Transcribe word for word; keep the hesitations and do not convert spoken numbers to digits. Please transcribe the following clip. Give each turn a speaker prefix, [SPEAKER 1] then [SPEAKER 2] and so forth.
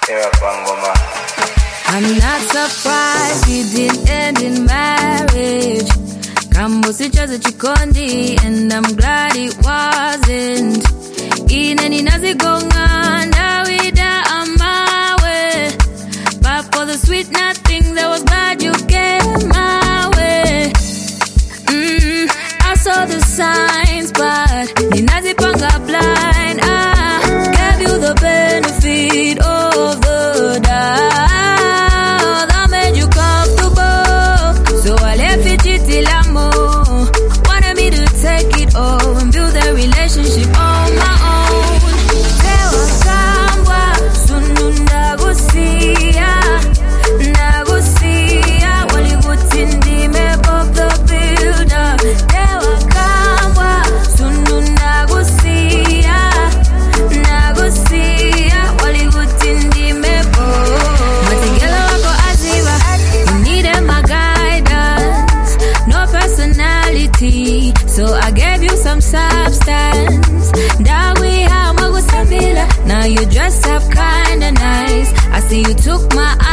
[SPEAKER 1] I'm not surprised it didn't end in marriage. Kambusi chaza chikondi, and I'm glad it wasn't. Ineni nazigonga ndawida amawe. But for the sweet nothings, I was glad you came my way. Mm, I saw the signs, but ninazipanga blind. I gave you the benefit of the doubt. I made you comfortable, so I left it till I'm more. Wanted me to take it all and build a relationship on my own. Tewa kambwa, sunu ndagusia, ndagusia. Walivutindi me Bob the Builder. Tewa kambwa, sunu ndagusia, ndagusia. Walivutindi me Bob. Matigelo wako aziva, you needed my guidance, no personality, so I gave you some substance. Now you dress up kinda nice. I see you took my